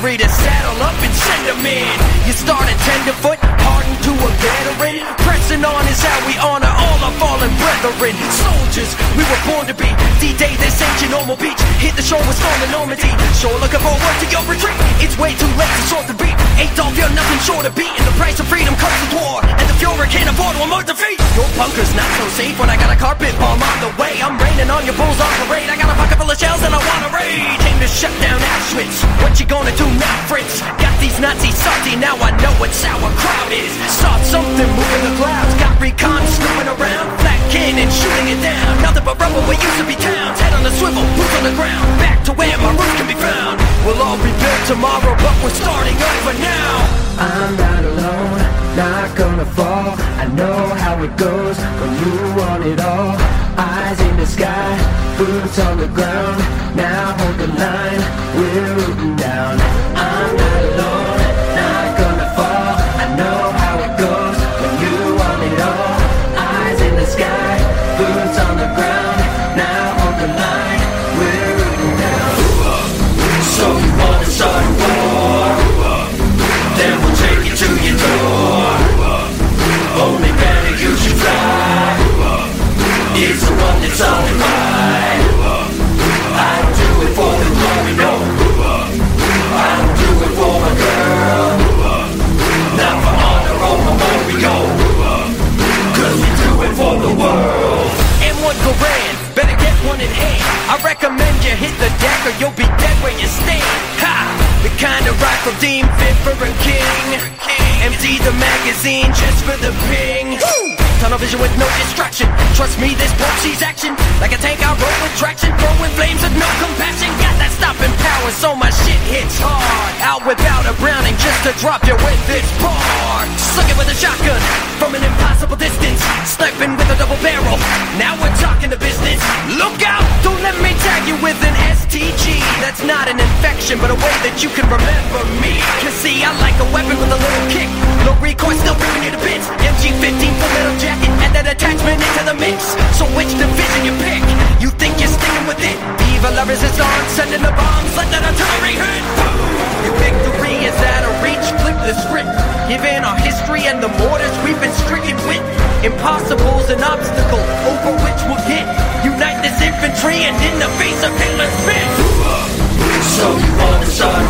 cavalry to saddle up and send them in. You started tenderfoot, hardened to a veteran. Pressing on is how we honor all our fallen brethren. Soldiers, we were born to be. D-Day, this ain't your normal beach. Hit the shore with storm and Normandy. Sure looking forward to your retreat. It's way too late to sort the beat. Adolf, you're nothing short of beating. The price of freedom comes with war, and the Fuhrer can't afford one more defeat. Your bunker's not so safe when I got a carpet bomb on the way. I'm raining on your bulls on parade. I got a bucket full of shells and I wanna raid. Aim to shut down Auschwitz. What you gonna do now, Fritz? Got these Nazis salty, now I know what sauerkraut is. Saw something moving the clouds. Got recon snooping around. Flat cannon shooting it down. Nothing but rubble, we used to be towns. Head on the swivel, boots on the ground. Back to where my roots can be found. We'll all rebuild tomorrow, but we're starting over now. I'm not alone, not gonna fall. I know how it goes when you want it all. Eyes in the sky, boots on the ground. Now hold the line, we're rooting down. I'm not alone, not gonna fall. I know how it goes when you want it all. Eyes in the sky, boots on the ground. Now hold the line, we're rooting down. So you wanna start a war? Then we'll take it to your door. Only banner you should fly is the one that's on the line. I don't do it for the glory, no. I don't do it for my girl. Not for honor or memorial. Cause we do it for the world. M1 Garand, better get one in hand. I recommend you hit the deck or you'll be dead where you stand. Ha! The kind of rifle deemed fit for a king. Empty the magazine just for the ping. Tunnel vision with no distraction. Trust me, this she's action. Like a tank, I roll with traction. Throwing flames with no compassion. Got that stopping power, so my shit hits hard. Out without a Browning just to drop you with this bar. Suck it with a shotgun from an impossible distance. Sniping with a double barrel. Now we're talking to business. Look out! Don't let me tag you with an STG. That's not an infection, but a way that you can remember me. Cause see, I like a weapon with a little kick. No recoil, still ripping you to bits. MG15 full metal jacket. Add that attachment into the mix. So which division you pick? You think you're sticking with it? Viva la resistance, sending the bombs, let that artillery hit. Your victory is out of reach, flip the script. Given our history and the mortars we've been stricken with. Impossible's an obstacle over which we'll get. Unite this infantry and in the face of Hitler's spit. So you wanna start